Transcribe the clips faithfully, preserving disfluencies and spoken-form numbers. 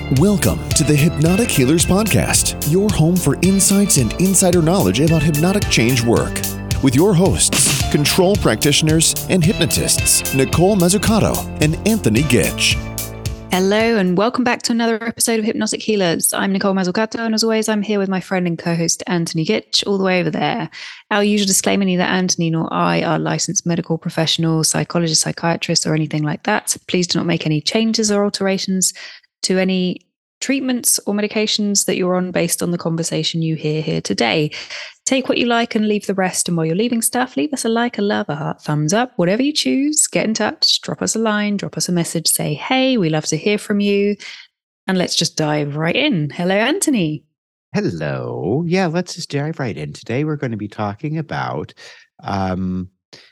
Welcome to the Hypnotic Healers Podcast, your home for insights and insider knowledge about hypnotic change work. With your hosts, control practitioners and hypnotists, Nicole Mazzucato and Anthony Gitch. Hello, and welcome back to another episode of Hypnotic Healers. I'm Nicole Mazzucato, and as always, I'm here with my friend and co-host Anthony Gitch, all the way over there. Our usual disclaimer, neither Anthony nor I are licensed medical professionals, psychologists, psychiatrists, or anything like that. Please do not make any changes or alterations to any treatments or medications that you're on based on the conversation you hear here today. Take what you like and leave the rest. And while you're leaving stuff, leave us a like, a love, a heart, thumbs up, whatever you choose. Get in touch, drop us a line, drop us a message, say, hey, we love to hear from you. And let's just dive right in. Hello, Anthony. Hello. Yeah, let's just dive right in. Today, we're going to be talking about um,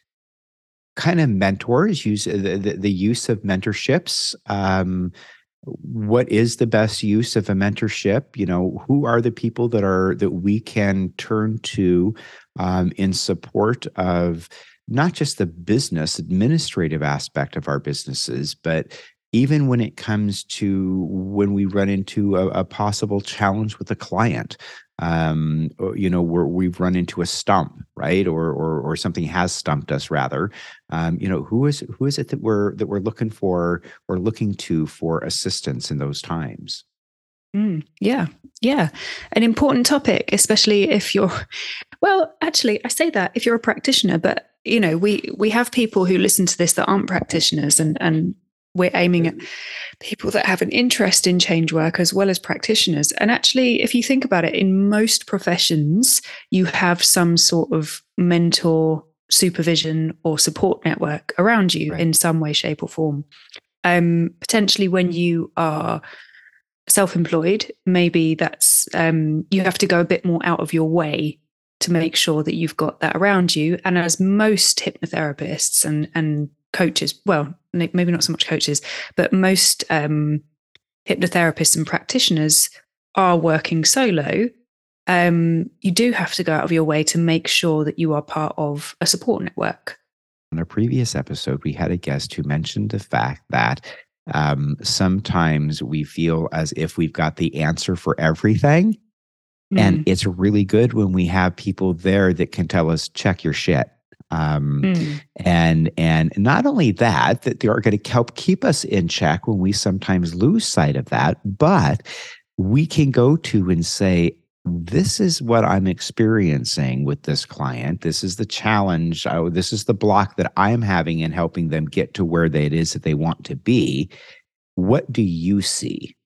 kind of mentors, use the, the, the use of mentorships. Um, What is the best use of a mentorship? You know, who are the people that are that we can turn to um, in support of not just the business administrative aspect of our businesses, but even when it comes to when we run into a, a possible challenge with a client, um, or, you know, where we've run into a stump, right, or or or something has stumped us rather. Um, you know, who is who is it that we're that we're looking for or looking to for assistance in those times? Mm, yeah, yeah, an important topic, especially if you're. Well, actually, I say that if you're a practitioner, but you know, we we have people who listen to this that aren't practitioners, and and. We're aiming at people that have an interest in change work as well as practitioners. And actually, if you think about it, in most professions, you have some sort of mentor, supervision, or support network around you right. in some way, shape, or form. Um, potentially when you are self-employed, maybe that's um, you have to go a bit more out of your way to make sure that you've got that around you. And as most hypnotherapists and and coaches, well, maybe not so much coaches, but most um, hypnotherapists and practitioners are working solo. Um, you do have to go out of your way to make sure that you are part of a support network. On a previous episode, we had a guest who mentioned the fact that um, sometimes we feel as if we've got the answer for everything. Mm. And it's really good when we have people there that can tell us, check your shit. Um, mm. and, and not only that, that they are going to help keep us in check when we sometimes lose sight of that, but we can go to and say, this is what I'm experiencing with this client. This is the challenge. I, this is the block that I'm having in helping them get to where they, it is that they want to be. What do you see?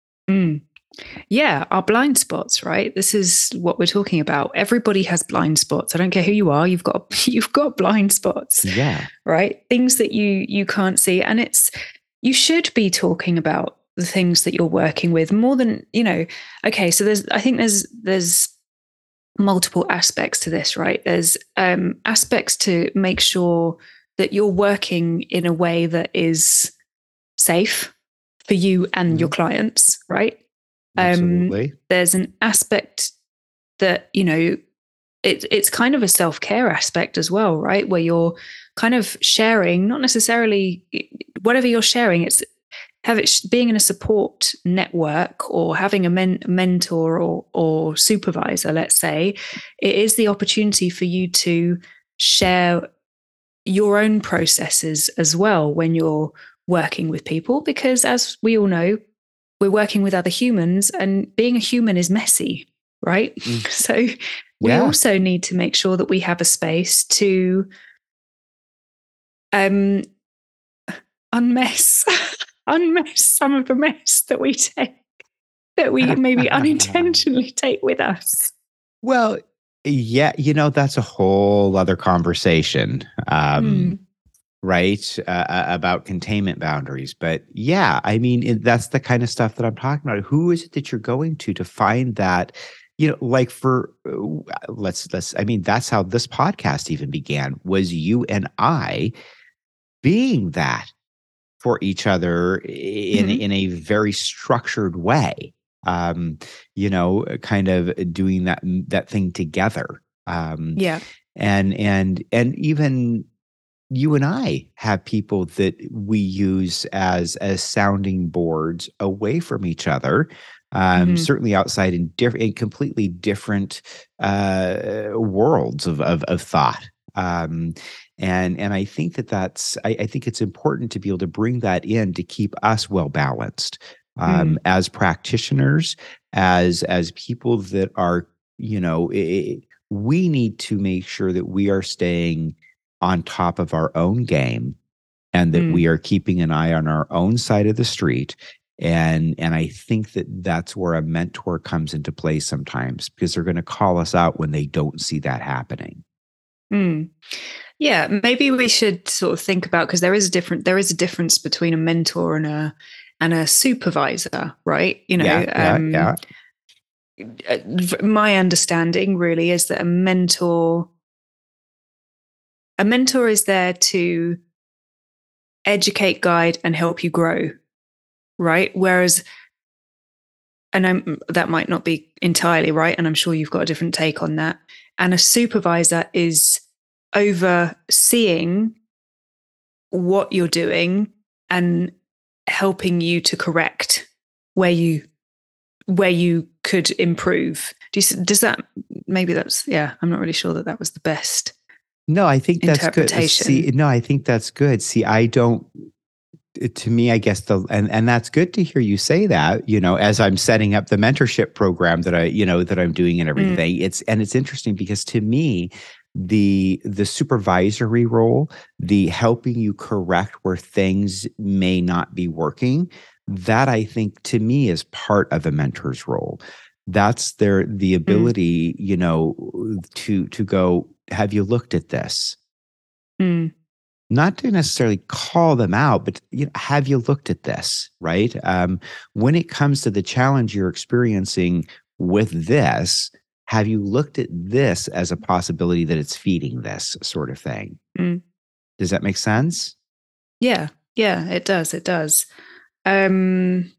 Mm. Yeah, our blind spots, right? This is what we're talking about. Everybody has blind spots. I don't care who you are. You've got you've got blind spots. Yeah. Right? Things that you you can't see. And it's you should be talking about the things that you're working with more than, you know, okay, so there's I think there's there's multiple aspects to this, right? There's um aspects to make sure that you're working in a way that is safe for you and mm-hmm. your clients, right? Absolutely. Um, there's an aspect that, you know, it, it's kind of a self-care aspect as well, right? Where you're kind of sharing, not necessarily whatever you're sharing, it's have it being in a support network or having a men, mentor or, or supervisor, let's say, it is the opportunity for you to share your own processes as well when you're working with people, because as we all know, we're working with other humans, and being a human is messy, right? Mm. So we yeah. also need to make sure that we have a space to um, unmess, unmess some of the mess that we take, that we maybe unintentionally take with us. Well, yeah, you know, that's a whole other conversation. Um, mm. Right, uh, about containment boundaries. But yeah, I mean, it, that's the kind of stuff that I'm talking about. Who is it that you're going to to find that, you know, like for, uh, let's, let's, I mean, that's how this podcast even began, was you and I being that for each other in, mm-hmm. in a very structured way, um, you know, kind of doing that, that thing together. Um, yeah. And, and, and even, you and I have people that we use as as sounding boards away from each other. Um, Mhm. certainly outside in different, in completely different uh, worlds of, of of thought. Um, and and I think that that's I, I think it's important to be able to bring that in to keep us well balanced um, Mm. as practitioners, as as people that are, you know, i we need to make sure that we are staying on top of our own game, and that Mm. we are keeping an eye on our own side of the street. And and I think that that's where a mentor comes into play sometimes, because they're going to call us out when they don't see that happening. Mm. Yeah, maybe we should sort of think about, because there is a different there is a difference between a mentor and a and a supervisor, right? You Yeah, know, yeah, um, yeah. uh, my understanding really is that a mentor a mentor is there to educate, guide, and help you grow, right? Whereas, and I'm, that might not be entirely right, and I'm sure you've got a different take on that. And a supervisor is overseeing what you're doing and helping you to correct where you where you could improve. Do you, does that, maybe that's, yeah, I'm not really sure that that was the best No, I think that's good. See, interpretation. no, I think that's good. See, I don't, to me, I guess the, and, and that's good to hear you say that, you know, as I'm setting up the mentorship program that I, you know, that I'm doing and everything. Mm. It's, and it's interesting because to me, the, the supervisory role, the helping you correct where things may not be working, that I think to me is part of a mentor's role. That's their, the ability, mm. you know, to, to go, have you looked at this? Mm. Not to necessarily call them out, but, you know, have you looked at this, right? Um, when it comes to the challenge you're experiencing with this, have you looked at this as a possibility that it's feeding this sort of thing? Mm. Does that make sense? Yeah, yeah, it does. It does. Um,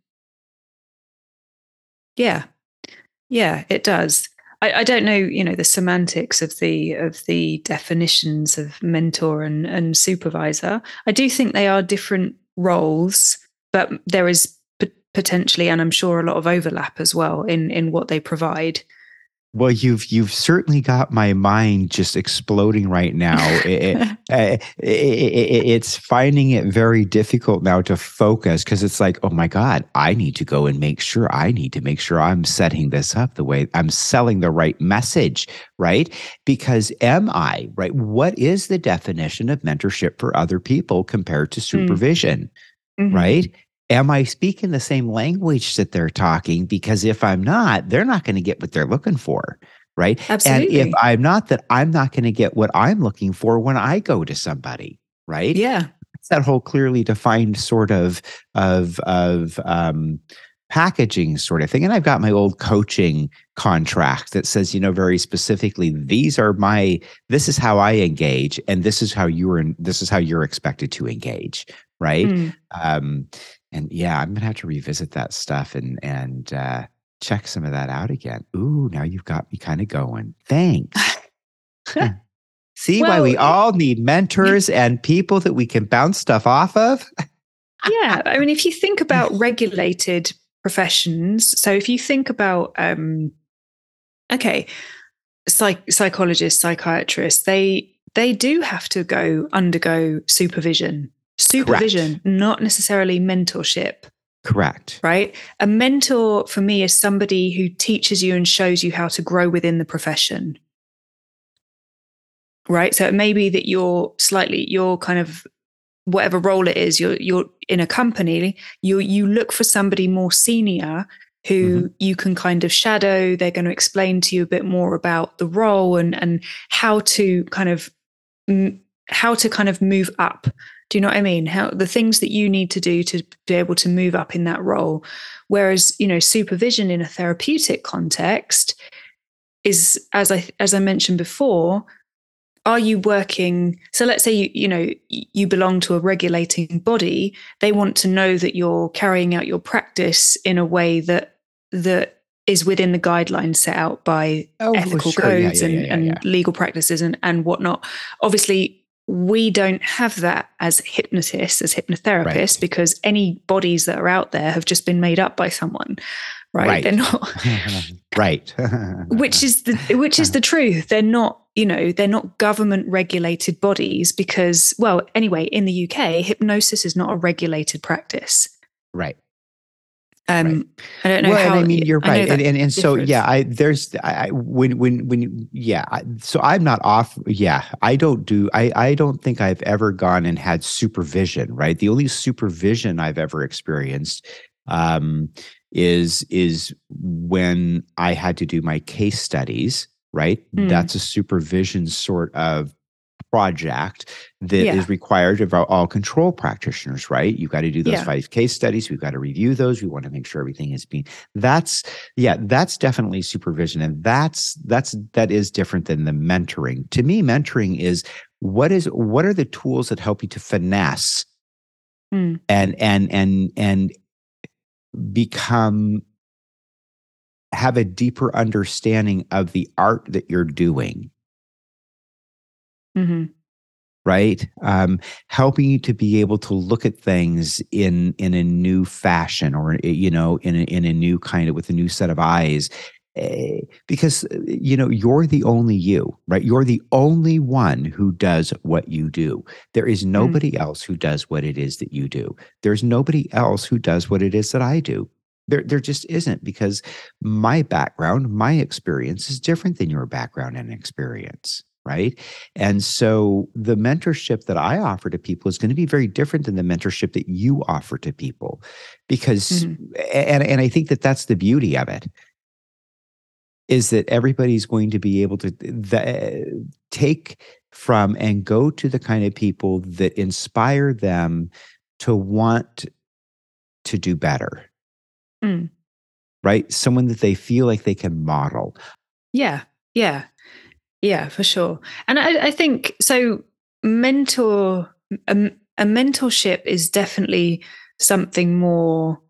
yeah, yeah, it does. I, I don't know, you know, the semantics of the of the definitions of mentor and, and supervisor. I do think they are different roles, but there is p- potentially, and I'm sure, a lot of overlap as well in in what they provide. Well, you've you've certainly got my mind just exploding right now. It, it, it, it, it's finding it very difficult now to focus, because it's like, oh my God, I need to go and make sure I need to make sure I'm setting this up the way I'm selling the right message, right? Because am I, right? What is the definition of mentorship for other people compared to supervision, mm-hmm. right? Am I speaking the same language that they're talking? Because if I'm not, they're not going to get what they're looking for, right? Absolutely. And if I'm not, that I'm not going to get what I'm looking for when I go to somebody, right? Yeah. It's that whole clearly defined sort of of of um, packaging sort of thing. And I've got my old coaching contract that says, you know, very specifically, these are my, this is how I engage, and this is how you are, this is how you're expected to engage, right? Mm. Um, And yeah, I'm gonna have to revisit that stuff and and uh, check some of that out again. Ooh, now you've got me kind of going. Thanks. See Well, why we all need mentors and people that we can bounce stuff off of? Yeah, I mean, if you think about regulated professions, so if you think about, um, okay, psych- psychologists, psychiatrists, they they do have to go undergo supervision. Supervision, Correct. not necessarily mentorship. Correct. Right? A mentor for me is somebody who teaches you and shows you how to grow within the profession. Right? So it may be that you're slightly, you're kind of, whatever role it is, you're you're in a company, you you look for somebody more senior who mm-hmm. you can kind of shadow. They're going to explain to you a bit more about the role and and how to kind of how to kind of move up. Do you know what I mean? How the things that you need to do to be able to move up in that role. Whereas, you know, supervision in a therapeutic context is, as I as I mentioned before, are you working? So let's say you you know you belong to a regulating body. They want to know that you're carrying out your practice in a way that that is within the guidelines set out by oh, ethical well, sure. codes yeah, yeah, and, yeah, yeah, and yeah. legal practices and, and whatnot. Obviously, we don't have that as hypnotists, as hypnotherapists, Right. because any bodies that are out there have just been made up by someone, right? Right. They're not, Right. which is the which is the truth. They're not, you know, they're not government regulated bodies because, well, anyway, in the U K, hypnosis is not a regulated practice. Right. Um, Right. I don't know Well, how. and I mean, you're I know right, and that and, and so differs. yeah, I there's I I- when when when yeah, I, so I'm not off. Yeah, I don't do. I I don't think I've ever gone and had supervision. Right, the only supervision I've ever experienced um, is is when I had to do my case studies. Right, Mm. that's a supervision sort of project that Yeah. is required of all, all control practitioners, right? You've got to do those Yeah. five case studies. We've got to review those. We want to make sure everything is being, that's, yeah, that's definitely supervision. And that's, that's, that is different than the mentoring. To me, mentoring is what is, what are the tools that help you to finesse Mm. and, and, and, and become, have a deeper understanding of the art that you're doing. Mm-hmm. Right? Um, helping you to be able to look at things in in a new fashion, or you know, in a, in a new kind of with a new set of eyes, uh, because you know you're the only you, right? You're the only one who does what you do. There is nobody mm. else who does what it is that you do. There's nobody else who does what it is that I do. There, there just isn't, because my background, my experience is different than your background and experience. Right. And so the mentorship that I offer to people is going to be very different than the mentorship that you offer to people, because, mm-hmm. and, and I think that that's the beauty of it, is that everybody's going to be able to the, take from and go to the kind of people that inspire them to want to do better. Mm. Right. Someone that they feel like they can model. Yeah. Yeah. Yeah, for sure. And I, I think so. Mentor, a, a mentorship is definitely something more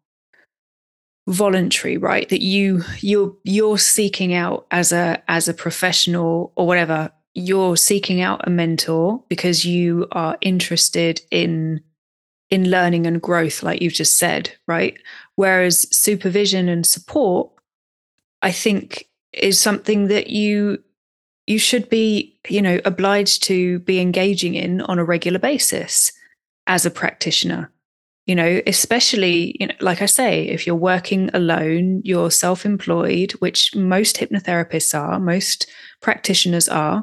voluntary, right? That you you're you're seeking out as a as a professional or whatever. You're seeking out a mentor because you are interested in in learning and growth, like you've just said, right? Whereas supervision and support, I think, is something that you. you should be, you know, obliged to be engaging in on a regular basis as a practitioner, you know, especially, you know, like I say, if you're working alone, you're self-employed, which most hypnotherapists are, most practitioners are,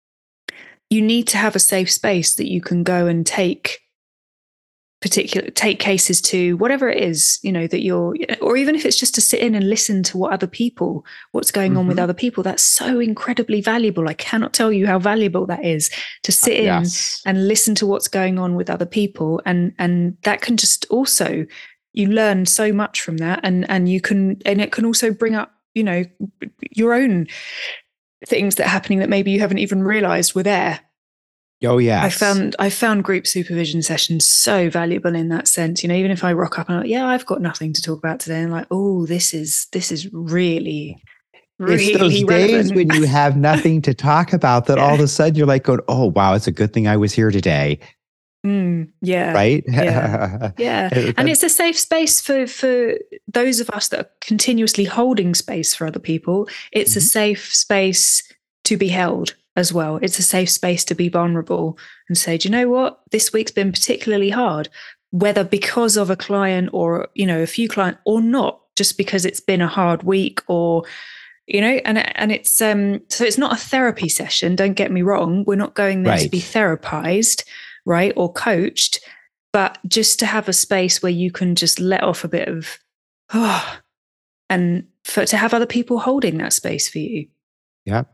you need to have a safe space that you can go and take particular take cases to, whatever it is, you know, that you're, or even if it's just to sit in and listen to what other people, what's going mm-hmm. on with other people, that's so incredibly valuable. I cannot tell you how valuable that is, to sit in yes. and listen to what's going on with other people. And, and that can just also, you learn so much from that. And, and you can, and it can also bring up, you know, your own things that are happening that maybe you haven't even realized were there. Oh yeah, I found I found group supervision sessions so valuable in that sense. You know, even if I rock up and I'm like, yeah, I've got nothing to talk about today, and like, oh, this is this is really, really it's those relevant. days when you have nothing to talk about that yeah. all of a sudden you're like going, oh wow, it's a good thing I was here today. Mm, yeah. Right. Yeah. yeah. And it's a safe space for for those of us that are continuously holding space for other people. It's mm-hmm. a safe space to be held as well. It's a safe space to be vulnerable and say, do you know what? This week's been particularly hard, whether because of a client or, you know, a few clients or not, just because it's been a hard week or, you know, and, and it's, um, so it's not a therapy session. Don't get me wrong. We're not going there right. to be therapized, right. Or coached, but just to have a space where you can just let off a bit of, oh, and for, to have other people holding that space for you. Yeah.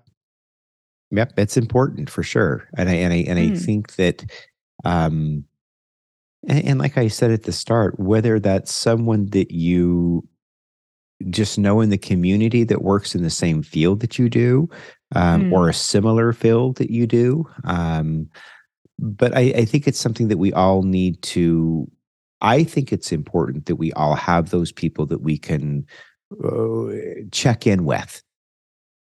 Yep, it's important for sure, and I and I and mm. I think that, um, and, and like I said at the start, whether that's someone that you just know in the community that works in the same field that you do, um, mm. or a similar field that you do, um, but I, I think it's something that we all need to. I think it's important that we all have those people that we can uh, check in with.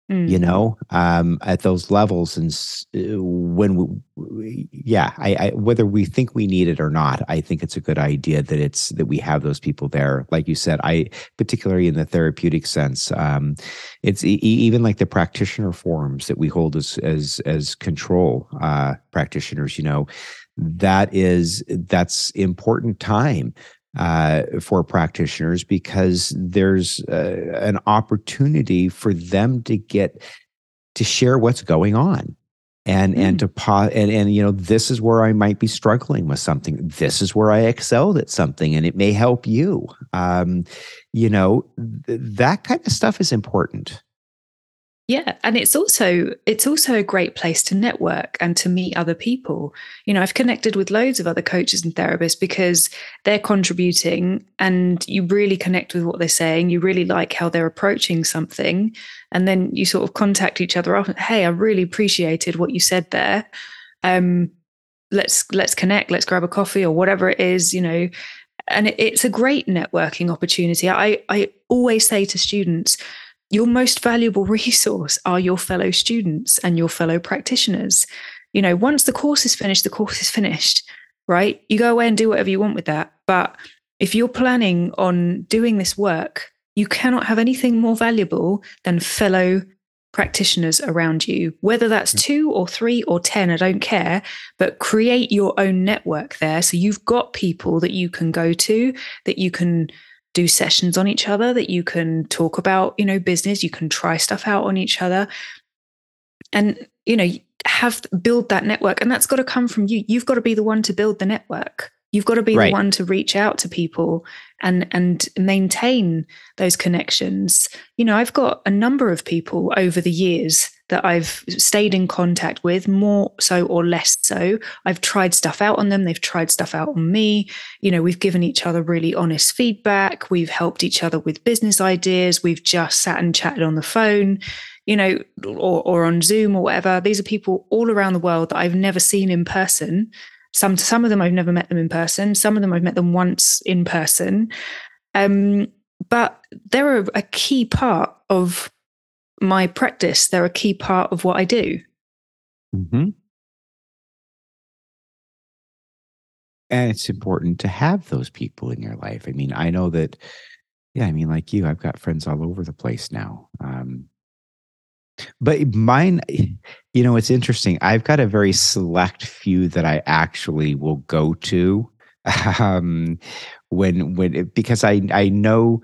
Mm. you know, um, at those levels. And s- uh, when we, we- yeah, I, I, whether we think we need it or not, I think it's a good idea that it's, that we have those people there. Like you said, I, particularly in the therapeutic sense, um, it's e- e- even like the practitioner forums that we hold as, as, as control, uh, practitioners, you know, that is, that's important time uh, for practitioners, because there's uh, an opportunity for them to get to share what's going on, and Mm. and to pause, and and you know, this is where I might be struggling with something. This is where I excelled at something, and it may help you. Um, you know, th- that kind of stuff is important. Yeah, and it's also it's also a great place to network and to meet other people. You know, I've connected with loads of other coaches and therapists because they're contributing, and you really connect with what they're saying. You really like how they're approaching something, and then you sort of contact each other after, hey, I really appreciated what you said there. Um, let's let's connect, let's grab a coffee or whatever it is, you know. And it, it's a great networking opportunity. I I always say to students, your most valuable resource are your fellow students and your fellow practitioners. You know, once the course is finished, the course is finished, right? You go away and do whatever you want with that. But if you're planning on doing this work, you cannot have anything more valuable than fellow practitioners around you, whether that's two or three or ten, I don't care, but create your own network there. So you've got people that you can go to, that you can do sessions on each other, that you can talk about, you know, business, you can try stuff out on each other, and, you know, have build that network. And that's got to come from you. You've got to be the one to build the network. You've got to be Right. the one to reach out to people and and maintain those connections. You know, I've got a number of people over the years that I've stayed in contact with, more so or less so. I've tried stuff out on them. They've tried stuff out on me. You know, we've given each other really honest feedback. We've helped each other with business ideas. We've just sat and chatted on the phone, you know, or, or on Zoom or whatever. These are people all around the world that I've never seen in person. Some, some of them I've never met them in person. Some of them I've met them once in person. Um, but they're a, a key part of my practice. They're a key part of what I do. Mm-hmm. And it's important to have those people in your life. I mean, I know that, yeah, I mean, like you, I've got friends all over the place now. Um, but mine, you know, it's interesting. I've got a very select few that I actually will go to um, when, when, because I, I know,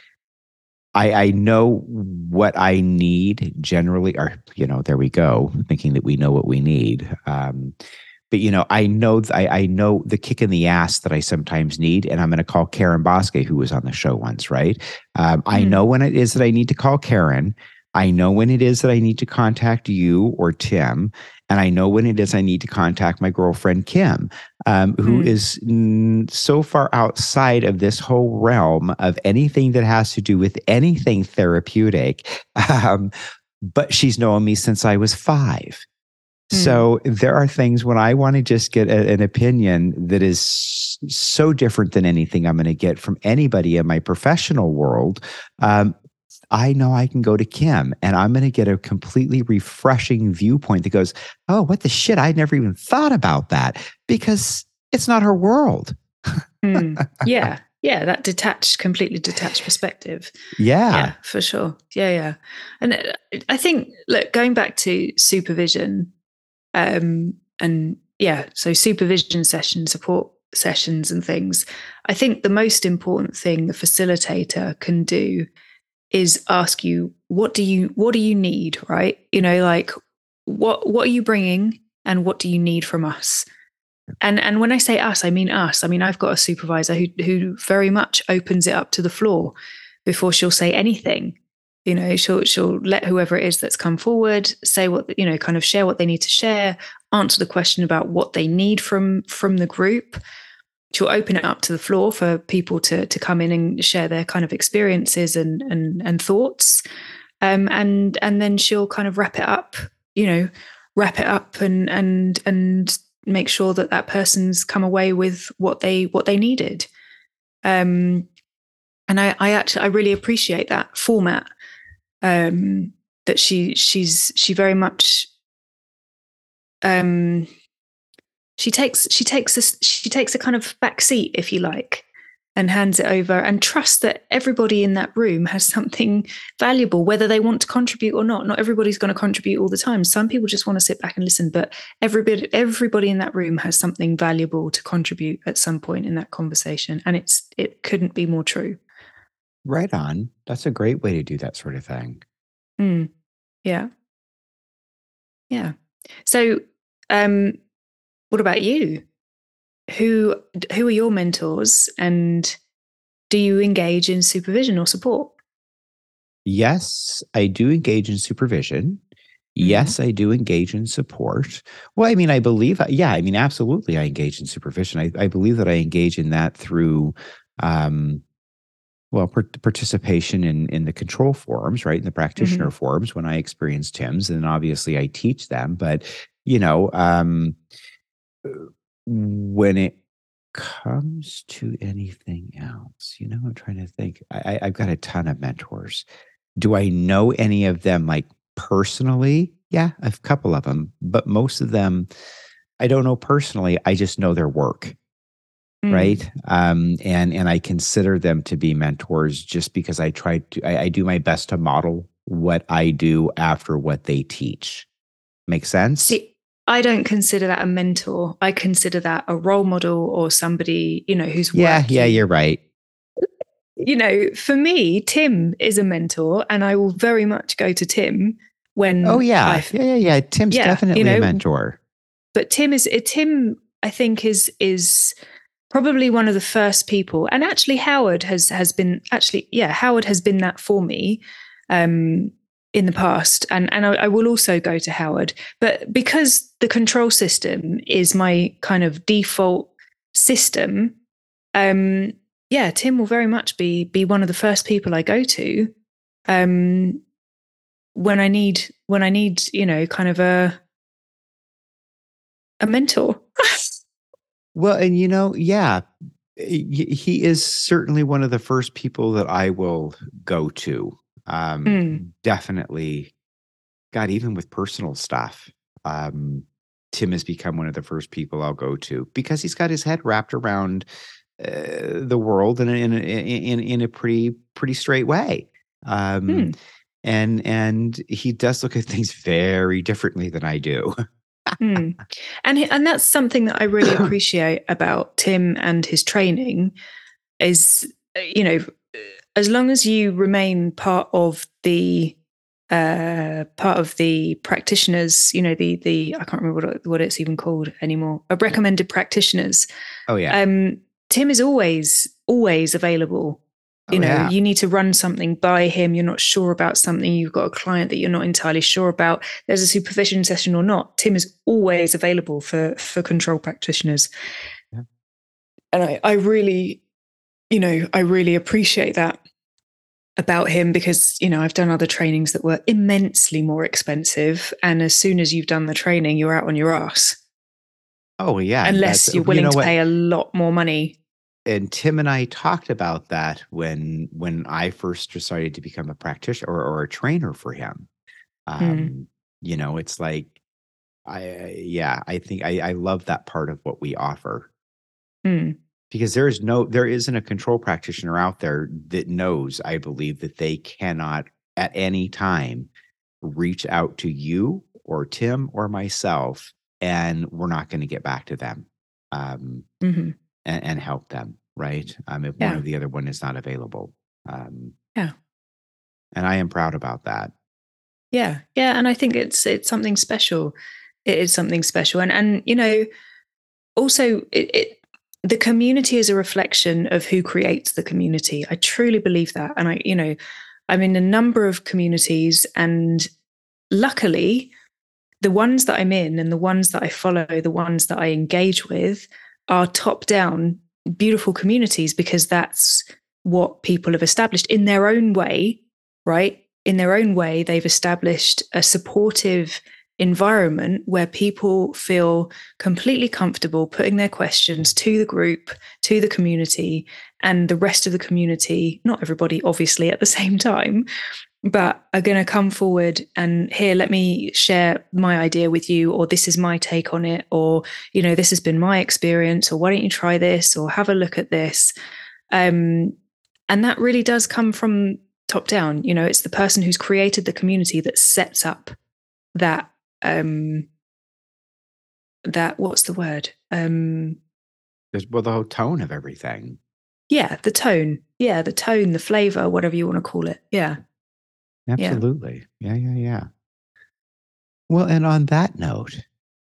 I, I know what I need generally, or, you know, there we go, thinking that we know what we need. Um, but, you know, I know, th- I, I know the kick in the ass that I sometimes need, and I'm going to call Karen Bosque, who was on the show once, right? Um, I Mm. know when it is that I need to call Karen. I know when it is that I need to contact you or Tim, and I know when it is I need to contact my girlfriend, Kim, um, who Mm. is mm, so far outside of this whole realm of anything that has to do with anything therapeutic. Um, but she's known me since I was five. So there are things when I want to just get a, an opinion that is so different than anything I'm going to get from anybody in my professional world. Um, I know I can go to Kim, and I'm going to get a completely refreshing viewpoint that goes, oh, what the shit? I never even thought about that, because it's not her world. Mm. Yeah. Yeah. That detached, completely detached perspective. Yeah. Yeah, for sure. Yeah. Yeah. And uh, I think, look, going back to supervision, um, and yeah, so supervision sessions, support sessions and things, I think the most important thing the facilitator can do is ask you, what do you, what do you need? Right. You know, like what, what are you bringing and what do you need from us? And, and when I say us, I mean us. I mean, I've got a supervisor who, who very much opens it up to the floor before she'll say anything. You know, she'll, she'll let whoever it is that's come forward say what, you know, kind of share what they need to share, answer the question about what they need from, from the group. She'll open it up to the floor for people to, to come in and share their kind of experiences and, and, and thoughts. Um, and, and then she'll kind of wrap it up, you know, wrap it up and, and, and make sure that that person's come away with what they, what they needed. Um, and I, I actually, I really appreciate that format. Um, that she she's she very much um she takes she takes a she takes a kind of back seat, if you like, and hands it over and trusts that everybody in that room has something valuable, whether they want to contribute or not. Not everybody's going to contribute all the time. Some people just want to sit back and listen, but everybody everybody in that room has something valuable to contribute at some point in that conversation, and it's it couldn't be more true. Right on. That's a great way to do that sort of thing. Mm. Yeah. Yeah. So, um, what about you? Who who are your mentors, and do you engage in supervision or support? Yes, I do engage in supervision. Yes, I do engage in support. Well, I mean, I believe, yeah, I mean, absolutely, I engage in supervision. I, I believe that I engage in that through, um, well, part- participation in in the control forums, right, in the practitioner Mm-hmm. forums when I experience T I Ms, and obviously I teach them. But you know, um, when it comes to anything else, you know, I'm trying to think. I, I, I've got a ton of mentors. Do I know any of them like personally? Yeah, a couple of them, but most of them I don't know personally. I just know their work, Mm. right? Um, and and I consider them to be mentors just because I try to. I, I do my best to model what I do after what they teach. Make sense? See, I don't consider that a mentor. I consider that a role model or somebody, you know, who's yeah, work yeah, you- you're right. You know, for me, Tim is a mentor, and I will very much go to Tim when. Oh yeah, I've, yeah, yeah, yeah. Tim's Yeah, definitely you know, a mentor. But Tim is Tim. I think is is probably one of the first people, and actually Howard has has been actually yeah Howard has been that for me um, in the past, and and I, I will also go to Howard, but because the control system is my kind of default system. Um, yeah, Tim will very much be be one of the first people I go to um, when I need when I need you know kind of a a mentor. Well, and you know, yeah, he he is certainly one of the first people that I will go to. Um, Mm. Definitely, God, even with personal stuff, um, Tim has become one of the first people I'll go to because he's got his head wrapped around uh, the world in a, in a, in in a pretty pretty straight way. Um, Mm. and and he does look at things very differently than I do. Mm. And he- and that's something that I really appreciate about Tim and his training is, uh, you know, as long as you remain part of the uh, part of the practitioners, you know, the the I can't remember what, what it's even called anymore, of recommended practitioners. Oh yeah, Um, Tim is always always available. You Oh, know, yeah. you need to run something by him. You're not sure about something. You've got a client that you're not entirely sure about. There's a supervision session or not. Tim is always available for for control practitioners. Yeah. And I, I really, you know, I really appreciate that about him because, you know, I've done other trainings that were immensely more expensive. And as soon as you've done the training, you're out on your ass. Oh yeah, Unless that's- you're you willing know to what? pay a lot more money. And Tim and I talked about that when when I first decided to become a practitioner or, or a trainer for him. Um, Mm. You know, it's like I yeah, I think I, I love that part of what we offer Mm. because there is no there isn't a control practitioner out there that knows, I believe, that they cannot at any time reach out to you or Tim or myself, and we're not going to get back to them. Um, hmm and, and help them, right? Um, if Yeah. one or the other one is not available. Um, Yeah. and I am proud about that. Yeah, yeah, and I think it's it's something special. It is something special, and and you know, also it, it the community is a reflection of who creates the community. I truly believe that, and I, you know, I'm in a number of communities, and luckily, the ones that I'm in and the ones that I follow, the ones that I engage with, are top down, beautiful communities because that's what people have established in their own way, right? In their own way, they've established a supportive environment where people feel completely comfortable putting their questions to the group, to the community, and the rest of the community, not everybody obviously at the same time, but are going to come forward and, here, let me share my idea with you, or this is my take on it, or, you know, this has been my experience, or why don't you try this, or have a look at this. Um, and that really does come from top down. You know, it's the person who's created the community that sets up that um that what's the word um There's, well, the whole tone of everything. Yeah, the tone. Yeah, the tone, the flavor, whatever you want to call it. Yeah. Absolutely. Yeah, yeah, yeah. Well, and on that note,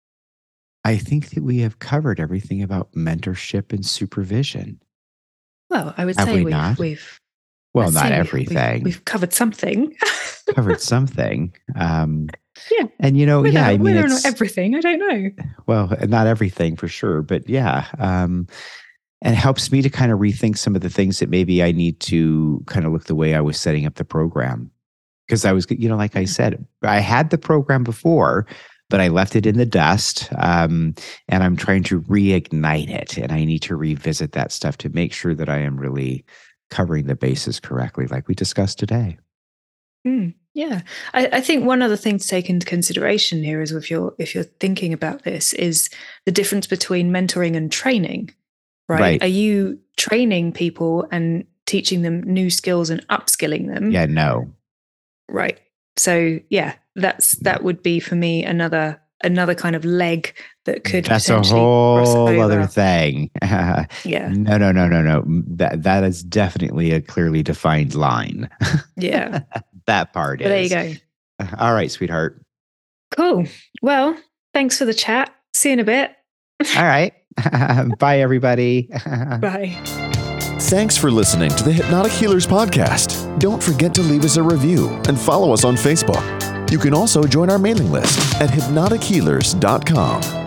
I think that we have covered everything about mentorship and supervision. Well, I would Have say we we've not? we've Well, I'd not say we've- everything. We've, we've covered something. Covered something. Um, Yeah. And, you know, Whether, yeah, I mean, whether or it's, not everything, I don't know. well, not everything for sure, but yeah. Um, and it helps me to kind of rethink some of the things that maybe I need to kind of look the way I was setting up the program. Because I was, you know, like I said, I had the program before, but I left it in the dust. Um, and I'm trying to reignite it. And I need to revisit that stuff to make sure that I am really covering the bases correctly, like we discussed today. Mm, yeah, I, I think one other thing to take into consideration here is if you're if you're thinking about this is the difference between mentoring and training, right? Right. Are you training people and teaching them new skills and upskilling them? Yeah, no. Right. So yeah, that's that would be for me another another kind of leg that could That's a potentially cross whole over. other thing. Yeah. No, no, no, no, no. That that is definitely a clearly defined line. Yeah. That part But there is. you go. All right, sweetheart. Cool. Well, thanks for the chat. See you in a bit. All right. Bye, everybody. Bye. Thanks for listening to the Hypnotic Healers Podcast. Don't forget to leave us a review and follow us on Facebook. You can also join our mailing list at hypnotic healers dot com.